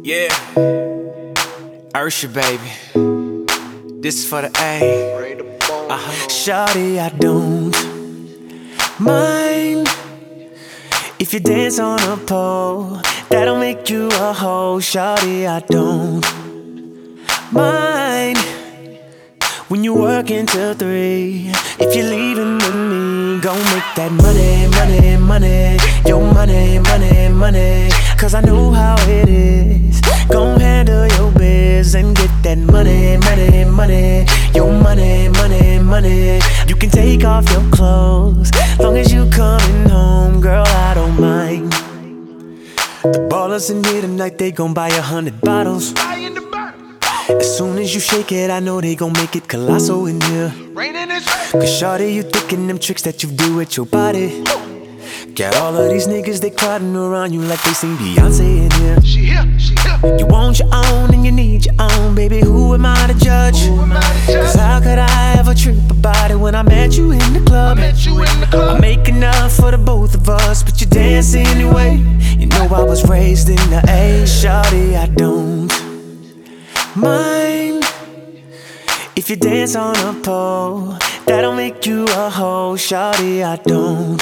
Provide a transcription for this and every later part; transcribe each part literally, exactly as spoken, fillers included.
Yeah, Ursha, baby. This is for the A. Uh-huh. Shawty, I don't mind if you dance on a pole. That'll make you a hoe. Shawty, I don't mind when you work until three. If you're leaving with me, gon' make that money, money, money. Your money, money, money. Cause I know how it is. Gon' handle your biz and get that money, money, money. Your money, money, money. You can take off your clothes, long as you coming home, girl, I don't mind. The ballers in here tonight, they gon' buy a hundred bottles. As soon as you shake it, I know they gon' make it colossal in here. Cause shawty, you thinking them tricks that you do with your body. Got all of these niggas, they crowding around you like they sing Beyonce in here. She here, she here. You want your own and you need your own, baby, who am I to judge? Who am I to judge? Cause how could I ever trip about it when I met you in the club? I met you in the club. I make enough for the both of us, but you dance anyway. You know I was raised in the A. Shawty, I don't mind if you dance on a pole. That'll make you a hoe. Shawty, I don't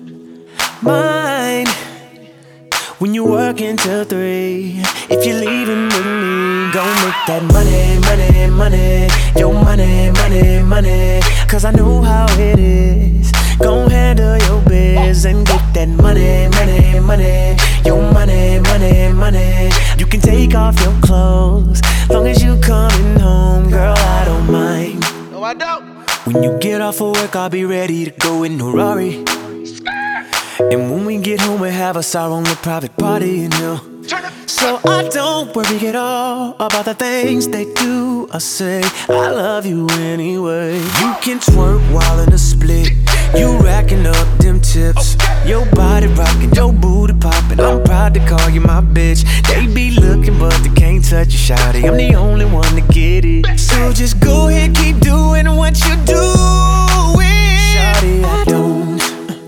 mind when you work until three. If you're leaving with me, gon' make that money, money, money. Your money, money, money. Cause I know how it is. Gon' handle your biz and get that money, money, money. Your money, money, money. You can take off your clothes, long as you coming home, girl, I don't mind. No, I don't. When you get off of work, I'll be ready to go in a Rari. And when we get home, we'll have us our own little private party in here. So I don't worry at all about the things they do or say. I love you anyway. You can twerk while in a split. You racking up them tips. Your body rocking, your booty popping. I'm proud to call you my bitch. They be looking but they can't touch you, shawty. I'm the only one to get it. So just go ahead, keep doing what you doing. Shawty, I don't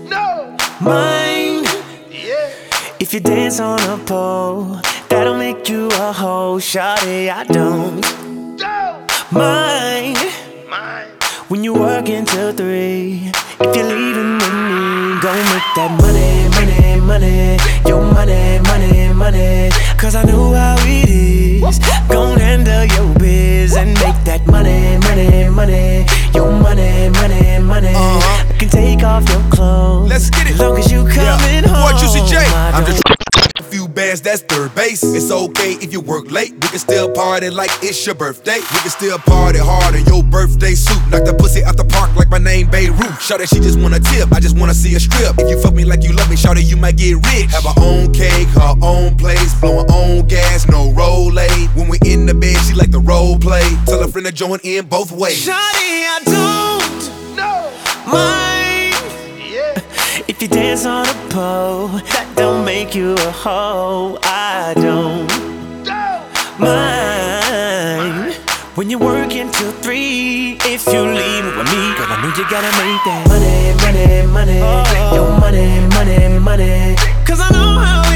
mind if you dance on a pole. That'll make you a hoe. Shawty, I don't mind when you work until three. If you're leaving with me, gon' make that money, money, money. Your money, money, money. Cause I know how it is. Gon' handle your biz and make that money, money, money. Your money, money, money. Uh-huh. You can take off your clothes, let's get it. As long as you coming yeah. home. Boy, Juicy J. I I'm just don't- a few bands, that's third base. It's okay if you work late. We can still party like it's your birthday. We can still party hard in your birthday suit. Knock the pussy out the park like my name Beirut. Shout she just wanna tip, I just wanna see a strip. If you fuck me like you love me, shout you might get rich. Have her own cake, her own place, blowing own gas, no roll aid. When we in the bed, she like the role play. Tell her friend to join in both ways. Shawty, I don't No. mind Yeah. if you dance on a pole. That don't make you a hoe. I don't Don't. mind when you're working till three. If you leave with me, cause I know you gotta make that money, money, money. Your money, money, money. Cause I know how